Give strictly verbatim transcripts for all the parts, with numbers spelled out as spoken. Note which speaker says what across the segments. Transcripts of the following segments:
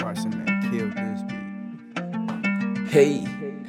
Speaker 1: Carson, man, killed this beat.
Speaker 2: Hey,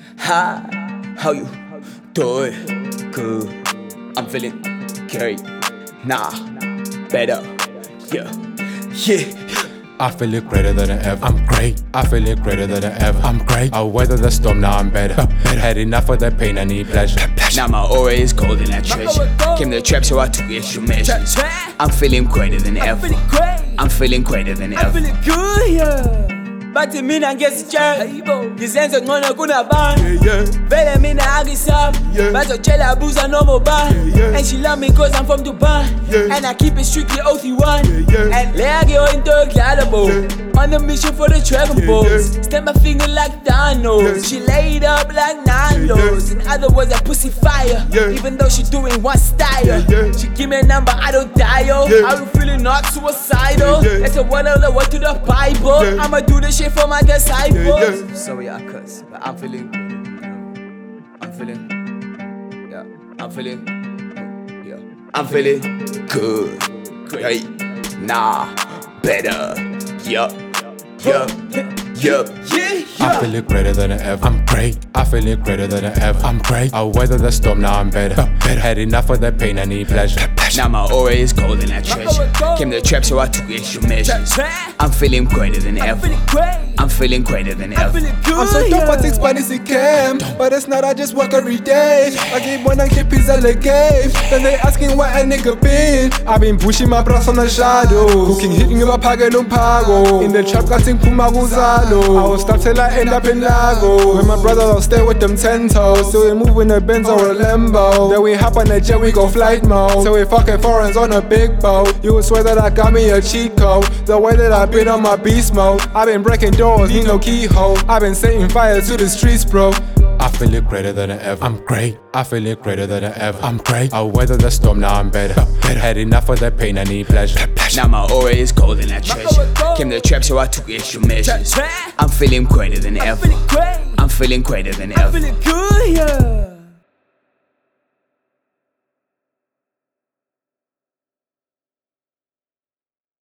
Speaker 2: hi, how you doing? Good. I'm feeling great. Nah, better. Yeah, yeah.
Speaker 3: I feel it greater than ever. I'm great. I feel it greater than ever. I'm great. I weather the storm, now I'm better. Had enough of the pain, I need pleasure.
Speaker 2: Now my aura is cold and I treasure. Came to the trap, so I took extra measures. I'm feeling greater than ever. I'm feeling greater than ever.
Speaker 4: I'm feeling good, yeah. Bathi mina ngesitshela ngizenze ngcono kunabanye vele mina angisaba bazotshela abuza noma ubani and she love me cause I'm from Dubai and I keep it strictly O T one and leya kuyo into yokudlala bo on a mission for the Dragon Balls. Stamp my finger like Thanos. She laid up like Nando's. In other words, a pussy fire. Even though she doing one style. She give me a number, I don't dial. I be feeling not suicidal. That's a one of the word to the Bible. I'ma do this shit for my disciples.
Speaker 2: Sorry I cuss, but I'm feeling good. I'm feeling, yeah, I'm feeling, yeah, I'm feeling good. Great, nah, better, yup, yup, yup, yeah.
Speaker 3: I feel it greater than ever. I'm great. I feel it greater than ever. I'm great. I weather the storm, now I'm better. Had enough of the pain, I need pleasure.
Speaker 2: Now my aura is cold and I treasure. Came to the trap, so I took extra measures. I'm feeling greater than ever. I'm feeling greater than ever.
Speaker 5: I'm so dope, I take Spanish in camp. But it's not, I just work every day. I keep one and keep pizza the game. Then they asking where a nigga been. I've been pushing my bras on the shadows. Cooking, hitting in my pago no pago. In the trap, got sing Puma Guzalo. I will stop till I end up in Lago. With my brother, I'll stay with them ten toes. So we move in a Benz or a Lambo. Then we hop on the jet, we go flight mode. So we fucking foreigns on a big boat. You would swear that I got me a cheat code. The way that I've been on my beast mode. I've been breaking doors, need no keyhole. I've been setting fire to the streets, bro.
Speaker 3: I feel it greater than ever. I'm great. I feel it greater than ever. I'm great. I weather the storm, now I'm better. Had enough of the pain, I need pleasure.
Speaker 2: Now my aura is cold and I treasure. Came to the trap, so I took extra measures. I'm feeling greater than ever. I'm feeling greater than ever.
Speaker 4: I'm feeling good,